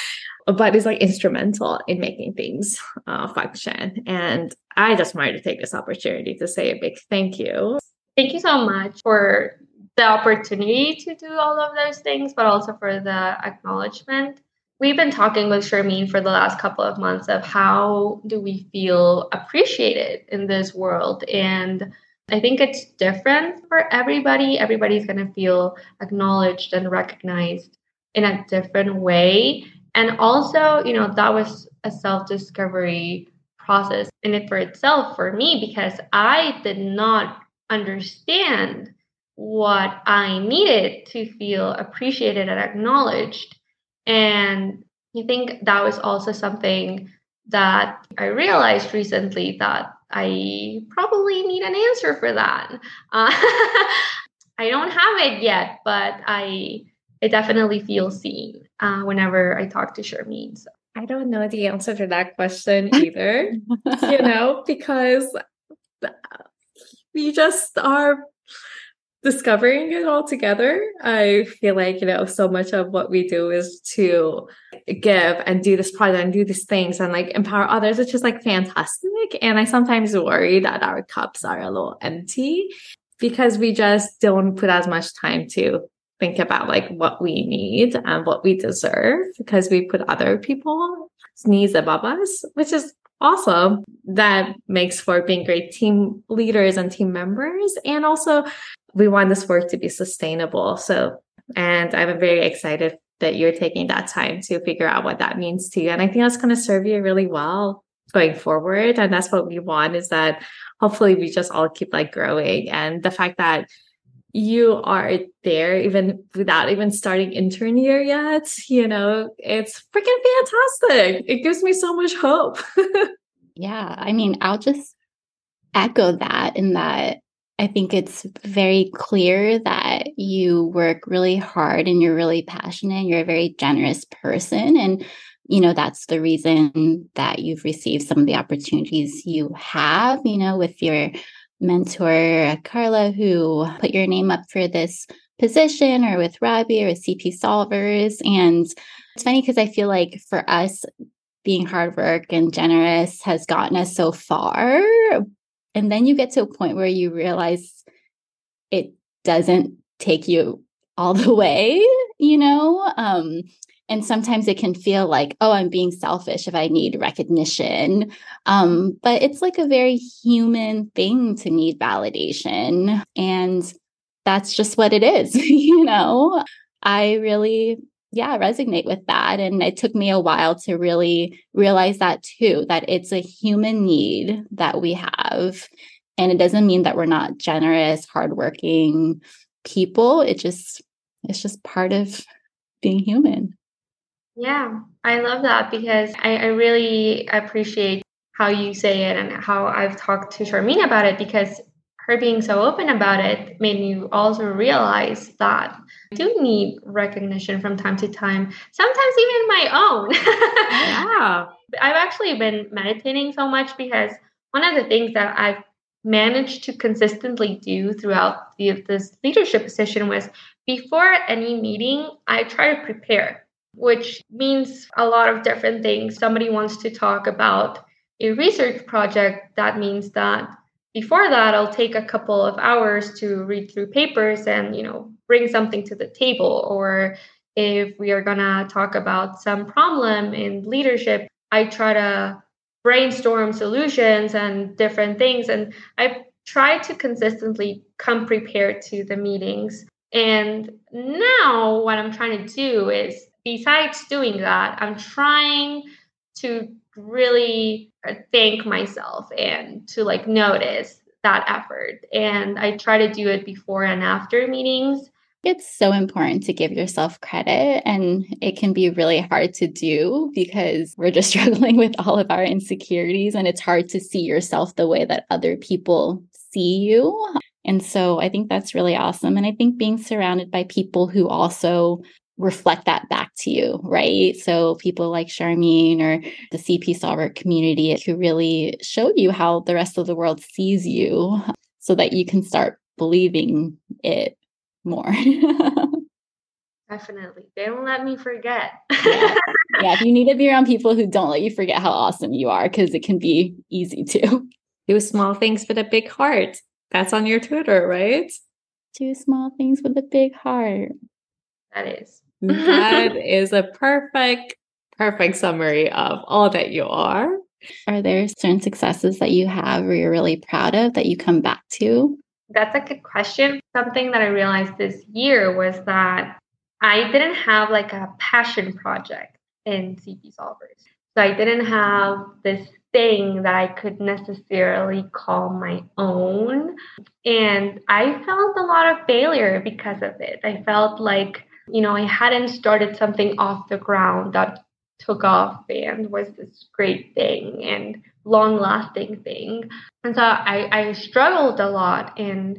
But is like instrumental in making things uh, function. And I just wanted to take this opportunity to say a big thank you. Thank you so much for the opportunity to do all of those things, but also for the acknowledgement. We've been talking with Charmaine for the last couple of months of how do we feel appreciated in this world. And I think it's different for everybody. Everybody's going to feel acknowledged and recognized in a different way. And also, you know, that was a self-discovery process in it for itself for me, because I did not understand what I needed to feel appreciated and acknowledged. And I think that was also something that I realized recently, that I probably need an answer for that. Uh, I don't have it yet, but I I definitely feel seen uh, whenever I talk to Charmaine. So. I don't know the answer to that question either, you know, because we just are discovering it all together. I feel like, you know, so much of what we do is to give and do this project and do these things and like empower others, which is like fantastic. And I sometimes worry that our cups are a little empty because we just don't put as much time to think about like what we need and what we deserve because we put other people's needs above us, which is awesome. That makes for being great team leaders and team members. And also we want this work to be sustainable. So, and I'm very excited that you're taking that time to figure out what that means to you. And I think that's going to serve you really well going forward. And that's what we want, is that hopefully we just all keep like growing. And the fact that you are there even without even starting intern year yet, you know, it's freaking fantastic. It gives me so much hope. Yeah. I mean, I'll just echo that in that I think it's very clear that you work really hard and you're really passionate. You're a very generous person. And, you know, that's the reason that you've received some of the opportunities you have, you know, with your mentor, Carla, who put your name up for this position, or with Robbie or with C P Solvers. And it's funny because I feel like for us, being hard work and generous has gotten us so far. And then you get to a point where you realize it doesn't take you all the way, you know? Um, and sometimes it can feel like, oh, I'm being selfish if I need recognition. Um, but it's like a very human thing to need validation. And that's just what it is, you know? I really, yeah, resonate with that. And it took me a while to really realize that too, that it's a human need that we have. And it doesn't mean that we're not generous, hardworking people. It just, it's just part of being human. Yeah, I love that because I, I really appreciate how you say it and how I've talked to Charmaine about it, because her being so open about it made me also realize that I do need recognition from time to time, sometimes even my own. Yeah. I've actually been meditating so much because one of the things that I've managed to consistently do throughout the, this leadership position was before any meeting, I try to prepare, which means a lot of different things. Somebody wants to talk about a research project. That means that before that, I'll take a couple of hours to read through papers and, you know, bring something to the table. Or if we are going to talk about some problem in leadership, I try to brainstorm solutions and different things. And I try to consistently come prepared to the meetings. And now what I'm trying to do is, besides doing that, I'm trying to really thank myself and to like notice that effort. And I try to do it before and after meetings. It's so important to give yourself credit, and it can be really hard to do because we're just struggling with all of our insecurities, and it's hard to see yourself the way that other people see you. And so I think that's really awesome. And I think being surrounded by people who also reflect that back to you, right? So people like Charmaine or the C P Solver community who really show you how the rest of the world sees you so that you can start believing it more. Definitely. They don't let me forget. yeah. yeah. If you need to be around people who don't let you forget how awesome you are, because it can be easy to. Do small things with a big heart. That's on your Twitter, right? Do small things with a big heart. That is. That is a perfect, perfect summary of all that you are. Are there certain successes that you have or you're really proud of that you come back to? That's a good question. Something that I realized this year was that I didn't have like a passion project in C P Solvers. So I didn't have this thing that I could necessarily call my own. And I felt a lot of failure because of it. I felt like, you know, I hadn't started something off the ground that took off and was this great thing and long-lasting thing. And so I, I struggled a lot in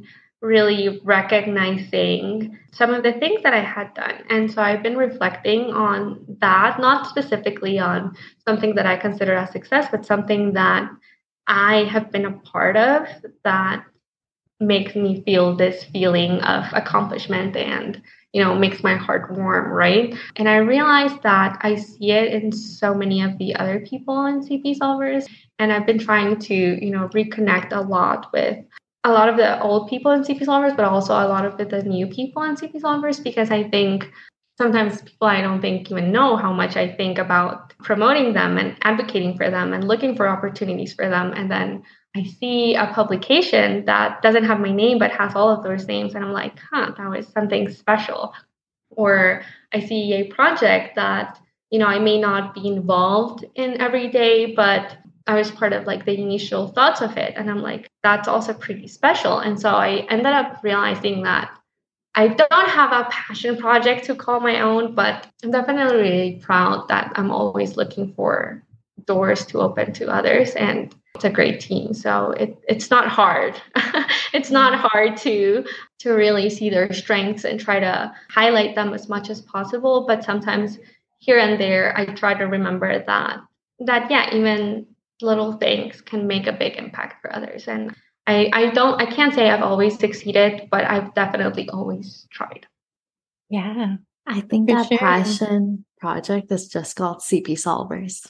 really recognizing some of the things that I had done. And so I've been reflecting on that, not specifically on something that I consider a success, but something that I have been a part of that makes me feel this feeling of accomplishment and, you know, makes my heart warm, right? And I realized that I see it in so many of the other people in C P Solvers. And I've been trying to, you know, reconnect a lot with a lot of the old people in C P Solvers, but also a lot of the new people in C P Solvers, because I think sometimes people I don't think even know how much I think about promoting them and advocating for them and looking for opportunities for them. And then I see a publication that doesn't have my name, but has all of those names. And I'm like, huh, that was something special. Or I see a project that, you know, I may not be involved in every day, but I was part of like the initial thoughts of it. And I'm like, that's also pretty special. And so I ended up realizing that I don't have a passion project to call my own, but I'm definitely really proud that I'm always looking for doors to open to others. And it's a great team. So it, it's not hard. It's not hard to, to really see their strengths and try to highlight them as much as possible. But sometimes here and there, I try to remember that, that, yeah, even little things can make a big impact for others. And I, I don't, I can't say I've always succeeded, but I've definitely always tried. Yeah. I think For that sure. passion project is just called C P Solvers.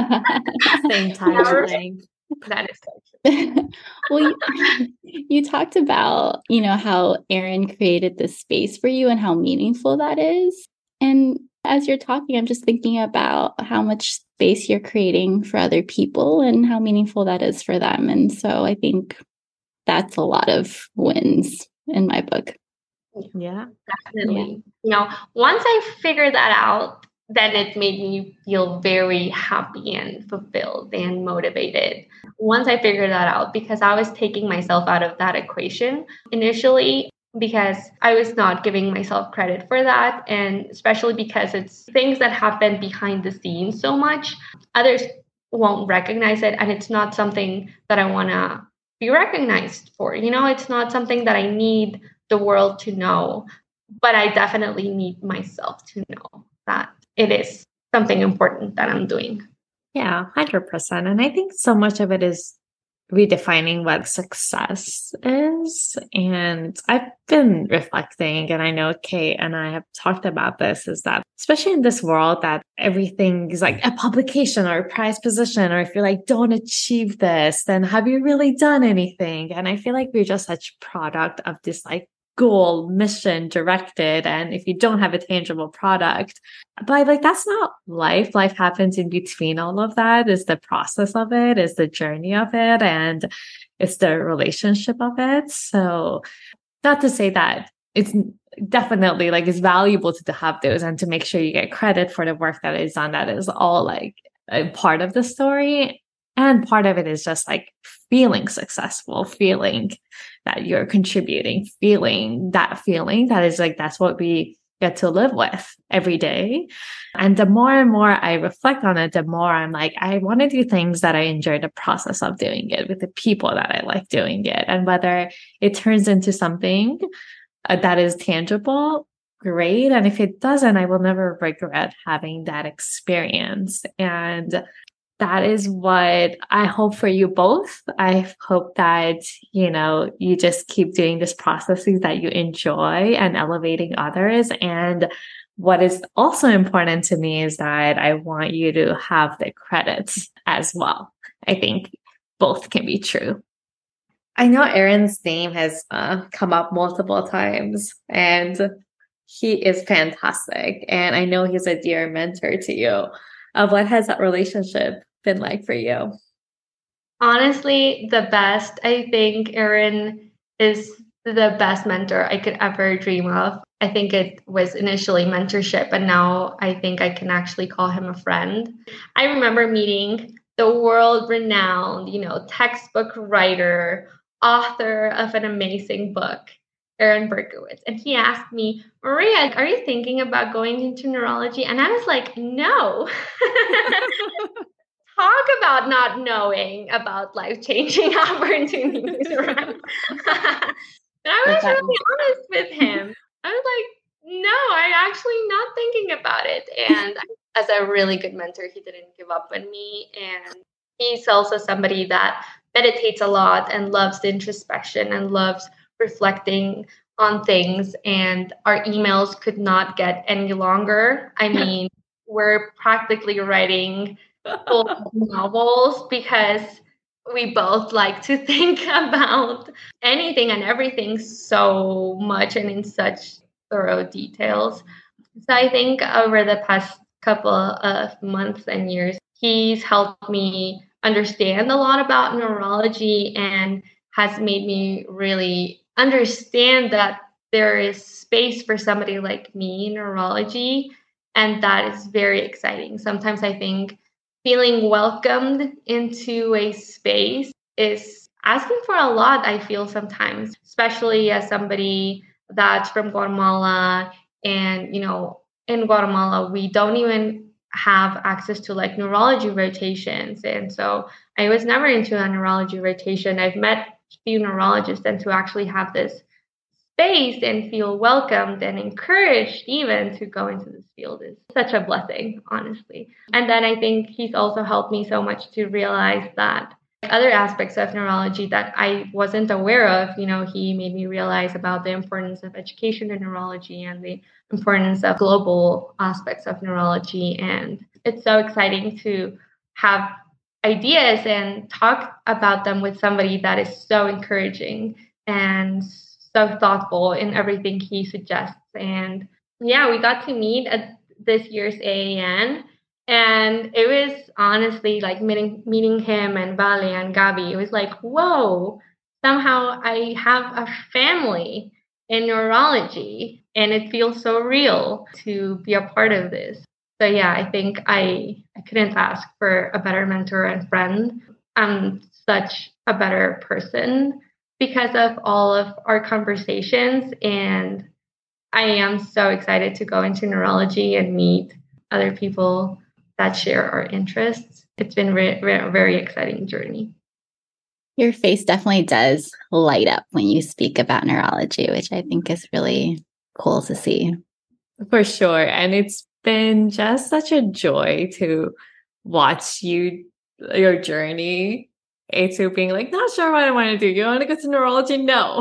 Same Same title thing. That is so true. Well, you, you talked about, you know, how Erin created this space for you and how meaningful that is. And as you're talking, I'm just thinking about how much space you're creating for other people and how meaningful that is for them. And so I think that's a lot of wins in my book. Yeah. Definitely. Yeah. You know, once I figured that out, then it made me feel very happy and fulfilled and motivated. Once I figured that out, because I was taking myself out of that equation initially, because I was not giving myself credit for that. And especially because it's things that happen behind the scenes so much, others won't recognize it. And it's not something that I want to be recognized for. You know, it's not something that I need the world to know, but I definitely need myself to know that it is something important that I'm doing. Yeah, one hundred percent. And I think so much of it is redefining what success is. And I've been reflecting, and I know Kate and I have talked about this, is that especially in this world that everything is like a publication or a prize position, or if you're like, don't achieve this, then have you really done anything? And I feel like we're just such product of this like goal, mission directed. And if you don't have a tangible product, but like, that's not life. Life happens in between all of that. Is the process of it, is the journey of it, and it's the relationship of it. So not to say that it's definitely like, it's valuable to, to have those and to make sure you get credit for the work that is done. That is all like a part of the story. And part of it is just like feeling successful, feeling that you're contributing, feeling that feeling that is like, that's what we get to live with every day. And the more and more I reflect on it, the more I'm like, I want to do things that I enjoy the process of doing it with the people that I like doing it. And whether it turns into something uh, that is tangible, great. And if it doesn't, I will never regret having that experience. And that is what I hope for you both. I hope that, you know, you just keep doing these processes that you enjoy and elevating others. And what is also important to me is that I want you to have the credits as well. I think both can be true. I know Erin's name has uh, come up multiple times, and he is fantastic. And I know he's a dear mentor to you. Uh, what has that relationship been like for you? Honestly, the best. I think Erin is the best mentor I could ever dream of. I think it was initially mentorship, and now I think I can actually call him a friend. I remember meeting the world-renowned, you know, textbook writer, author of an amazing book, Aaron Berkowitz. And he asked me, Maria, are you thinking about going into neurology? And I was like, no. Talk about not knowing about life-changing opportunities. Right? And I I was that- really honest with him. I was like, no, I'm actually not thinking about it. And as a really good mentor, he didn't give up on me. And he's also somebody that meditates a lot and loves the introspection and loves reflecting on things. And our emails could not get any longer. I mean, we're practically writing full novels because we both like to think about anything and everything so much and in such thorough details. So I think over the past couple of months and years, he's helped me understand a lot about neurology and has made me really understand that there is space for somebody like me in neurology. And that is very exciting. Sometimes I think feeling welcomed into a space is asking for a lot, I feel sometimes, especially as somebody that's from Guatemala. And, you know, in Guatemala, we don't even have access to like neurology rotations. And so I was never into a neurology rotation. I've met a few neurologists, and to actually have this space and feel welcomed and encouraged even to go into this field is such a blessing, honestly. And then I think he's also helped me so much to realize that other aspects of neurology that I wasn't aware of, you know, he made me realize about the importance of education in neurology and the importance of global aspects of neurology. And it's so exciting to have ideas and talk about them with somebody that is so encouraging and so thoughtful in everything he suggests. And yeah, we got to meet at this year's A A N. And it was honestly like meeting meeting him and Vale and Gabi. It was like, whoa, somehow I have a family in neurology, and it feels so real to be a part of this. So yeah, I think I, I couldn't ask for a better mentor and friend. I'm such a better person because of all of our conversations. And I am so excited to go into neurology and meet other people that share our interests. It's been re- re- a very exciting journey. Your face definitely does light up when you speak about neurology, which I think is really cool to see. For sure. And it's been just such a joy to watch you, your journey into being like, not sure what I want to do. You want to go to neurology? No.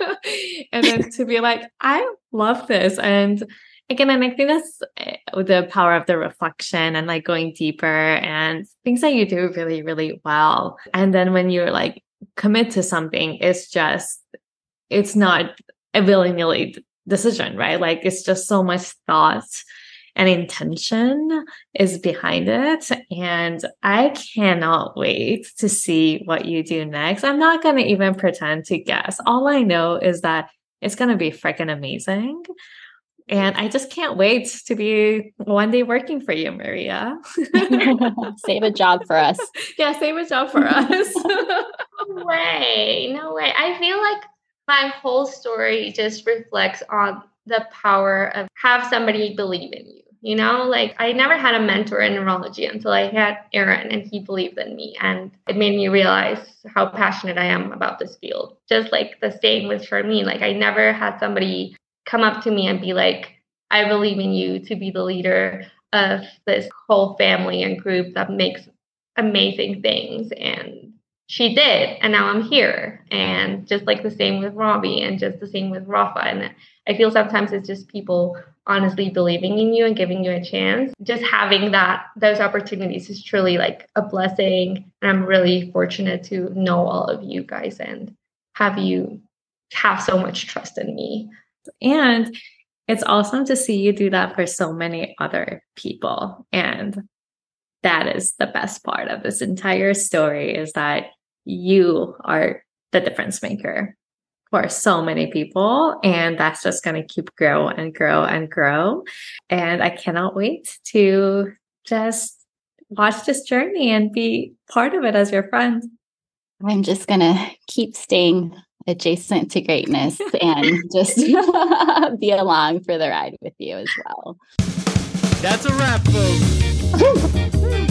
And then to be like, I love this. And again, and I think that's the power of the reflection and like going deeper and things that you do really, really well. And then when you're like commit to something, it's just, it's not a willy-nilly decision, right? Like it's just so much thought and intention is behind it. And I cannot wait to see what you do next. I'm not going to even pretend to guess. All I know is that it's going to be freaking amazing. And I just can't wait to be one day working for you, Maria. Save a job for us. Yeah, save a job for us. No way. No way. I feel like my whole story just reflects on the power of have somebody believe in you. You know, like I never had a mentor in neurology until I had Aaron, and he believed in me. And it made me realize how passionate I am about this field. Just like the same with Charmaine. Like I never had somebody come up to me and be like, I believe in you to be the leader of this whole family and group that makes amazing things. And she did. And now I'm here. And just like the same with Robbie and just the same with Rafa. And I feel sometimes it's just people honestly believing in you and giving you a chance. Just having that, those opportunities is truly like a blessing. And I'm really fortunate to know all of you guys and have you have so much trust in me. And it's awesome to see you do that for so many other people. And that is the best part of this entire story, is that you are the difference maker for so many people. And that's just going to keep grow and grow and grow. And I cannot wait to just watch this journey and be part of it as your friend. I'm just going to keep staying adjacent to greatness and just be along for the ride with you as well. That's a wrap, folks.